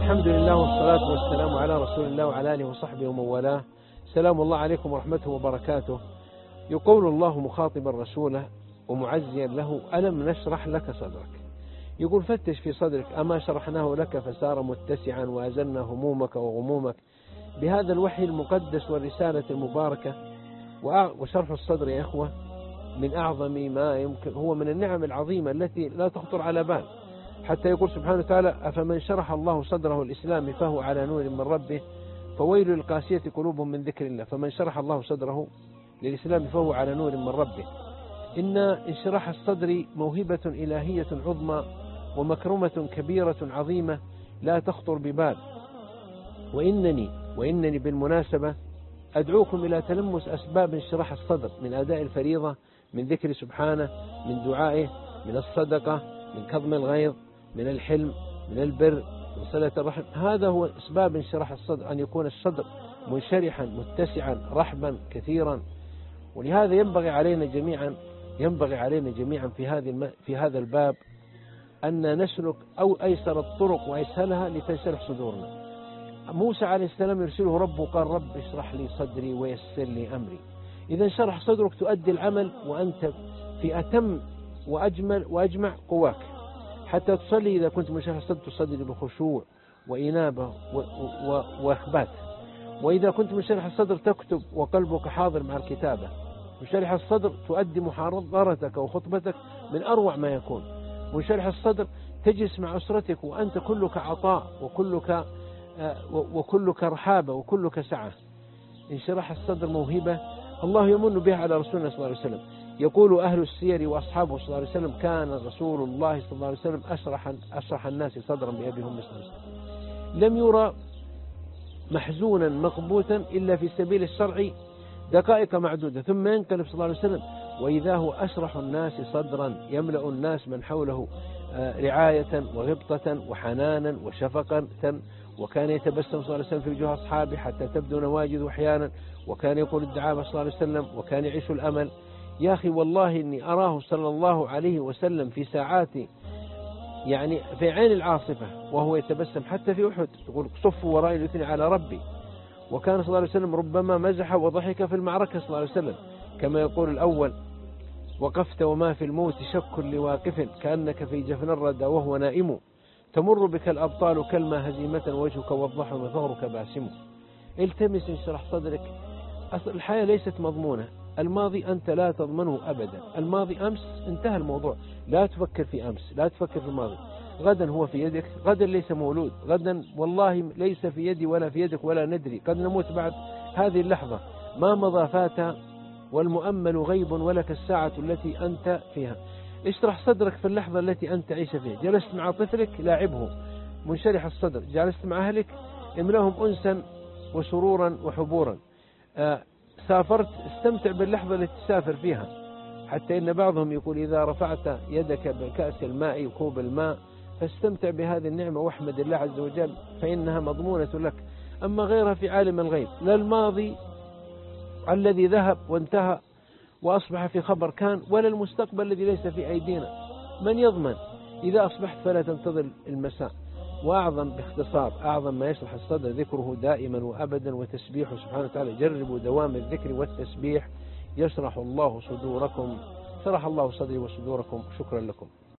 الحمد لله والصلاة والسلام على رسول الله وعلى آله وصحبه ومن والاه. سلام الله عليكم ورحمته وبركاته. يقول الله مخاطبا رسوله ومعزيا له: ألم نشرح لك صدرك. يقول: فتش في صدرك، أما شرحناه لك فصار متسعا وأزلنا همومك وغمومك بهذا الوحي المقدس والرسالة المباركة. وشرح الصدر يا إخوة من أعظم ما يمكن، هو من النعم العظيمة التي لا تخطر على بال، حتى يقول سبحانه وتعالى: أفمن شرح الله صدره الإسلام فهو على نور من ربه فويل للقاسية قلوبهم من ذكر الله. فمن شرح الله صدره للإسلام فهو على نور من ربه. إن انشراح الصدر موهبة إلهية عظمى ومكرمة كبيرة عظيمة لا تخطر ببال. وإنني بالمناسبة أدعوكم إلى تلمس أسباب انشراح الصدر، من أداء الفريضة، من ذكر سبحانه، من دعائه، من الصدقة، من كظم الغيظ، من الحلم، من البر، من صلة الرحم. هذا هو أسباب انشراح الصدر، أن يكون الصدر منشرحا متسعا رحبا كثيرا. ولهذا ينبغي علينا جميعا في هذا الباب أن نسلك أو أيسر الطرق وأسهلها لتنشرح صدورنا. موسى عليه السلام يرسله ربه قال: رب اشرح لي صدري ويسر لي أمري. إذا انشرح صدرك تؤدي العمل وأنت في أتم وأجمل وأجمع قواك، حتى تصلي إذا كنت منشرح الصدر تصلي بخشوع وإنابة وإخبات. وإذا كنت منشرح الصدر تكتب وقلبك حاضر مع الكتابة. منشرح الصدر تؤدي محاضرتك وخطبتك من أروع ما يكون. منشرح الصدر تجلس مع أسرتك وأنت كلك عطاء وكلك رحابة وكلك سعة. انشراح الصدر موهبة الله يمن بها على رسولنا صلى الله عليه وسلم. يقول أهل السير وأصحابه صلى الله عليه وسلم: كان رسول الله صلى الله عليه وسلم أشرح الناس صدرا بأبي هم صلى الله عليه وسلم. لم يرى محزونا مقبوتا إلا في سبيل الشرع دقائق معدودة، ثم ينقلب صلى الله عليه وسلم وإذا هو أشرح الناس صدرا، يملأ الناس من حوله رعاية وغبطة وحنانا وشفقة. وكان يتبسم صلى الله عليه وسلم في وجوه أصحابه حتى تبدو نواجذ أحيانا، وكان يقول الدعاء صلى الله عليه وسلم، وكان يعيش الأمل. يا أخي والله إني أراه صلى الله عليه وسلم في ساعات يعني في عين العاصفة وهو يتبسم، حتى في أحد يقول: صفوا ورائي الاثنين على ربي. وكان صلى الله عليه وسلم ربما مزح وضحك في المعركة صلى الله عليه وسلم، كما يقول الأول: وقفت وما في الموت شك لواقف كأنك في جفن الردى وهو نائم، تمر بك الأبطال كالما هزيمة وجهك والضحى وثغرك باسم. التمس انشرح صدرك. الحياة ليست مضمونة. الماضي أنت لا تضمنه أبدا. الماضي أمس انتهى الموضوع، لا تفكر في أمس، لا تفكر في الماضي. غدا هو في يدك، غدا ليس مولود، غدا والله ليس في يدي ولا في يدك ولا ندري، قد نموت بعد هذه اللحظة. ما مضى فات والمؤمل غيب ولك الساعة التي أنت فيها. اشرح صدرك في اللحظة التي أنت عيش فيها. جلست مع طفلك لاعبه منشرح الصدر، جلست مع أهلك املأهم أنسا وسرورا وحبورا. سافرت استمتع باللحظة التي تسافر فيها، حتى إن بعضهم يقول: إذا رفعت يدك بكأس الماء وكوب الماء فاستمتع بهذه النعمة واحمد الله عز وجل فإنها مضمونة لك. أما غيرها في عالم الغيب، لا الماضي الذي ذهب وانتهى وأصبح في خبر كان، ولا المستقبل الذي ليس في أيدينا. من يضمن؟ إذا أصبحت فلا تنتظر المساء. وأعظم باختصار أعظم ما يشرح الصدر ذكره دائما وأبدا وتسبيحه سبحانه وتعالى. جربوا دوام الذكر والتسبيح يشرح الله صدوركم. شرح الله صدري وصدوركم. شكرا لكم.